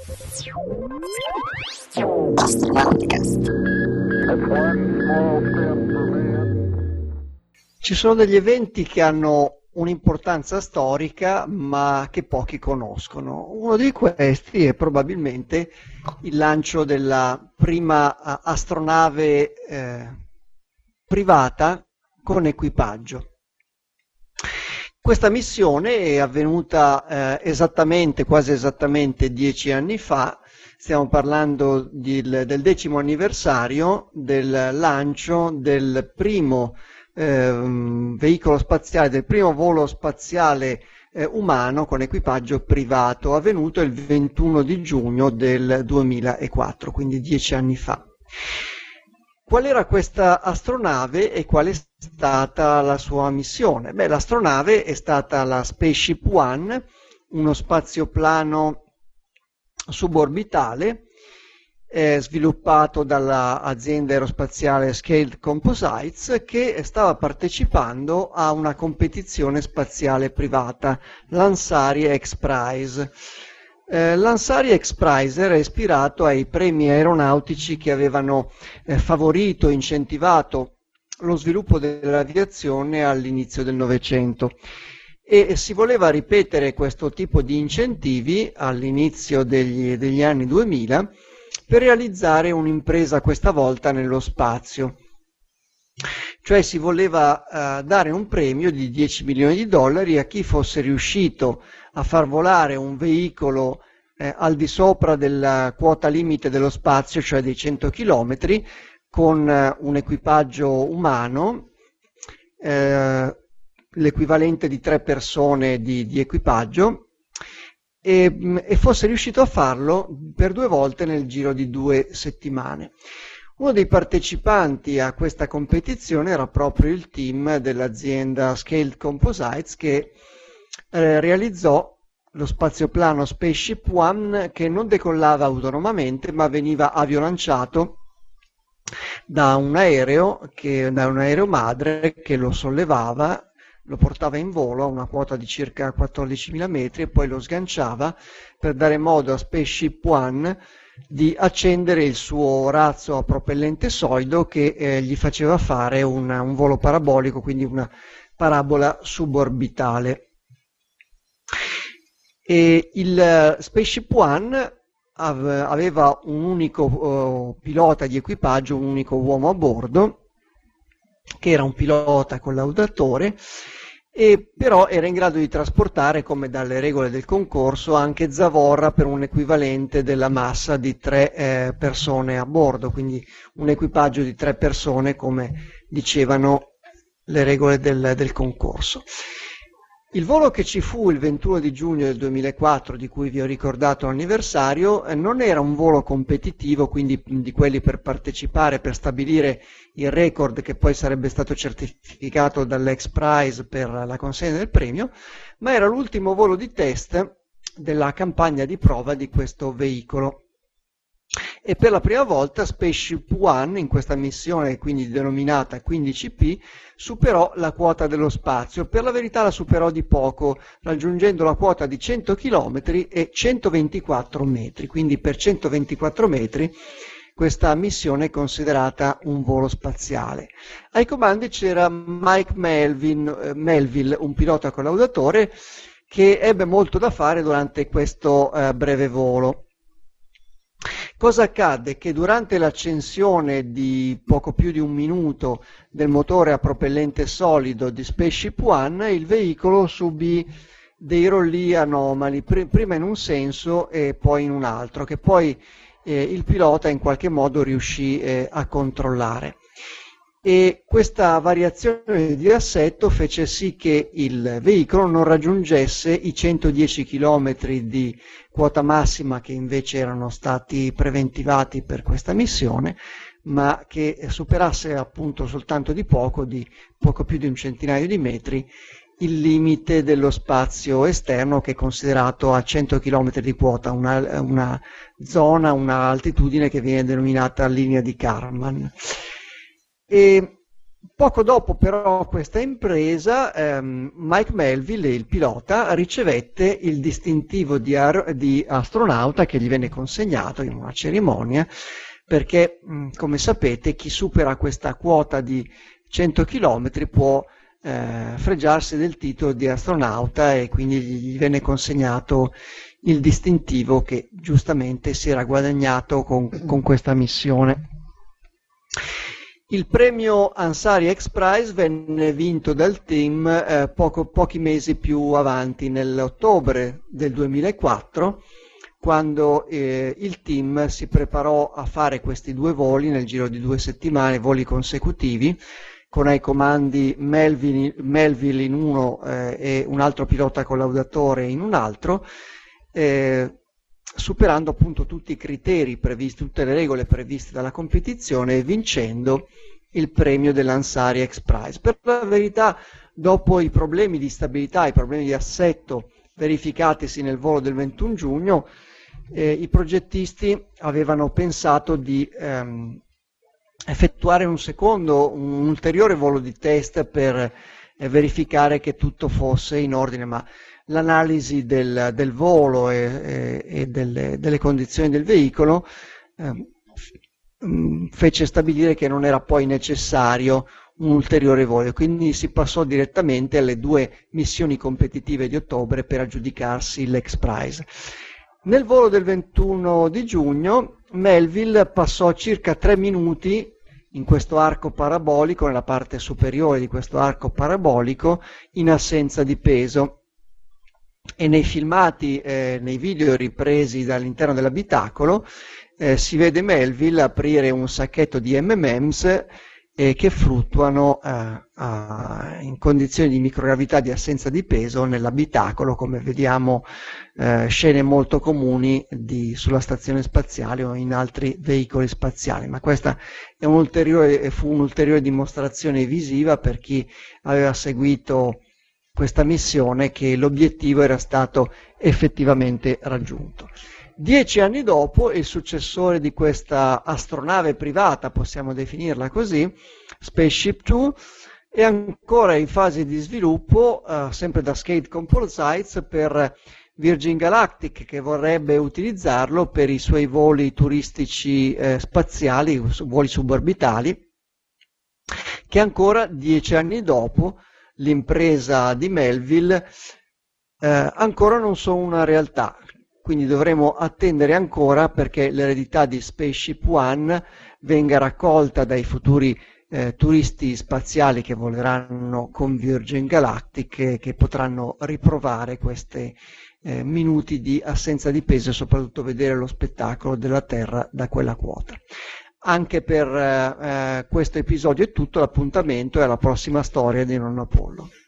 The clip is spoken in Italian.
Ci sono degli eventi che hanno un'importanza storica ma che pochi conoscono. Uno di questi è probabilmente il lancio della prima astronave privata con equipaggio. Questa missione è avvenuta quasi esattamente 10 anni fa. Stiamo parlando del 10° anniversario del lancio del primo veicolo spaziale, del primo volo spaziale umano con equipaggio privato, avvenuto il 21 di giugno del 2004, quindi 10 anni fa. Qual era questa astronave e qual è stata la sua missione? Beh, l'astronave è stata la Spaceship One, uno spazioplano suborbitale sviluppato dall'azienda aerospaziale Scaled Composites, che stava partecipando a una competizione spaziale privata, l'Ansari X Prize. L'Ansari X Prize era ispirato ai premi aeronautici che avevano favorito e incentivato lo sviluppo dell'aviazione all'inizio del Novecento. E si voleva ripetere questo tipo di incentivi all'inizio degli anni 2000 per realizzare un'impresa questa volta nello spazio. Cioè si voleva dare un premio di $10 milioni a chi fosse riuscito a far volare un veicolo al di sopra della quota limite dello spazio, cioè dei 100 chilometri, con un equipaggio umano, l'equivalente di 3 persone di equipaggio, e fosse riuscito a farlo per 2 volte nel giro di 2 settimane. Uno dei partecipanti a questa competizione era proprio il team dell'azienda Scaled Composites, che realizzò lo spazioplano Spaceship One, che non decollava autonomamente ma veniva aviolanciato da un aereo madre che lo sollevava, lo portava in volo a una quota di circa 14.000 metri e poi lo sganciava per dare modo a Spaceship One di accendere il suo razzo a propellente solido che gli faceva fare un volo parabolico, quindi una parabola suborbitale. E il Spaceship One aveva un unico pilota di equipaggio, un unico uomo a bordo, che era un pilota collaudatore, e però era in grado di trasportare, come dalle regole del concorso, anche zavorra per un equivalente della massa di 3 persone a bordo, quindi un equipaggio di 3 persone, come dicevano le regole del concorso. Il volo che ci fu il 21 di giugno del 2004, di cui vi ho ricordato l'anniversario, non era un volo competitivo, quindi di quelli per partecipare, per stabilire il record che poi sarebbe stato certificato dall'X Prize per la consegna del premio, ma era l'ultimo volo di test della campagna di prova di questo veicolo. E per la prima volta Spaceship One, in questa missione quindi denominata 15P, superò la quota dello spazio. Per la verità la superò di poco, raggiungendo la quota di 100 km e 124 metri, quindi per 124 metri questa missione è considerata un volo spaziale. Ai comandi c'era Mike Melville, un pilota collaudatore, che ebbe molto da fare durante questo breve volo. Cosa accadde? Che durante l'accensione di poco più di un minuto del motore a propellente solido di Spaceship One, il veicolo subì dei rollii anomali, prima in un senso e poi in un altro, che poi il pilota in qualche modo riuscì a controllare. E questa variazione di assetto fece sì che il veicolo non raggiungesse i 110 km di quota massima che invece erano stati preventivati per questa missione, ma che superasse appunto soltanto di poco più di un centinaio di metri, il limite dello spazio esterno, che è considerato a 100 km di quota, una zona, una altitudine che viene denominata linea di Kármán. E Poco dopo però questa impresa, Mike Melville, il pilota, ricevette il distintivo di astronauta che gli venne consegnato in una cerimonia, perché come sapete chi supera questa quota di 100 km può fregiarsi del titolo di astronauta, e quindi gli venne consegnato il distintivo che giustamente si era guadagnato con questa missione. Il premio Ansari X Prize venne vinto dal team pochi mesi più avanti, nell'ottobre del 2004, quando il team si preparò a fare questi 2 voli nel giro di 2 settimane, voli consecutivi, con ai comandi Melville in uno e un altro pilota collaudatore in un altro, superando appunto tutti i criteri previsti, tutte le regole previste dalla competizione, e vincendo il premio dell'Ansari X Prize. Per la verità, dopo i problemi di stabilità, i problemi di assetto verificatisi nel volo del 21 giugno, i progettisti avevano pensato di effettuare un ulteriore volo di test per verificare che tutto fosse in ordine, ma l'analisi del volo e delle condizioni del veicolo fece stabilire che non era poi necessario un ulteriore volo, quindi si passò direttamente alle 2 missioni competitive di ottobre per aggiudicarsi l'X Prize. Nel volo del 21 di giugno Melville passò circa 3 minuti in questo arco parabolico, nella parte superiore di questo arco parabolico, in assenza di peso, e nei filmati, nei video ripresi dall'interno dell'abitacolo, si vede Melville aprire un sacchetto di M&M's che fluttuano in condizioni di microgravità di assenza di peso nell'abitacolo, come vediamo scene molto comuni sulla stazione spaziale o in altri veicoli spaziali. Ma questa è fu un'ulteriore dimostrazione visiva per chi aveva seguito questa missione che l'obiettivo era stato effettivamente raggiunto. 10 anni dopo, il successore di questa astronave privata, possiamo definirla così, Spaceship Two, è ancora in fase di sviluppo, sempre da Skate Composites, per Virgin Galactic, che vorrebbe utilizzarlo per i suoi voli turistici spaziali, voli suborbitali, che ancora 10 anni dopo l'impresa di Melville ancora non sono una realtà. Quindi dovremo attendere ancora perché l'eredità di Spaceship One venga raccolta dai futuri turisti spaziali che voleranno con Virgin Galactic, che potranno riprovare questi minuti di assenza di peso e soprattutto vedere lo spettacolo della Terra da quella quota. Anche per questo episodio è tutto, l'appuntamento è alla prossima storia di Nonno Apollo.